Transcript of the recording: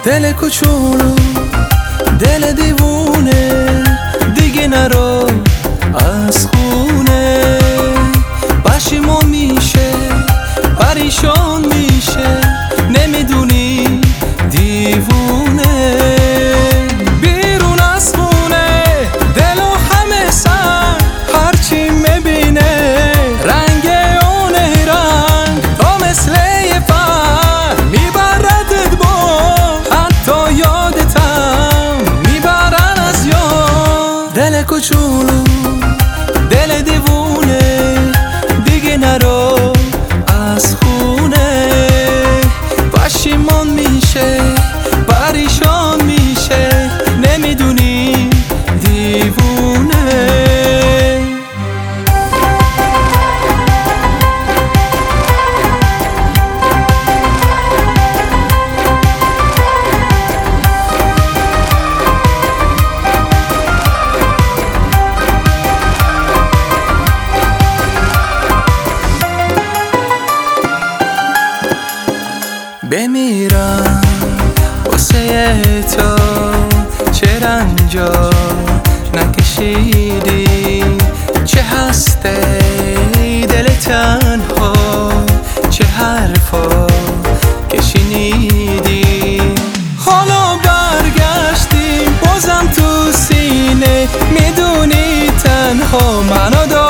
دل کوچولو دل دیوونه دیگه نرو از خونه پشیمون میشه پریشان میشه نمیدونی دیوونه بیرون از خونه دل و همه سر هرچی میبینه رنگ اونه رنگ تا مثل یه پر میبردت با حتی یادتم میبرن از یاد دل کوچولو دل دیوونه دیگه نرو از خونه پشیمان میشه پریشان میشه نمیدونی دیوونه بمیرم واسه تو چه رنجا نکشیدی چه هسته دل تنها چه حرفا که شنیدی حالا برگشتیم بازم تو سینه میدونی تنها منو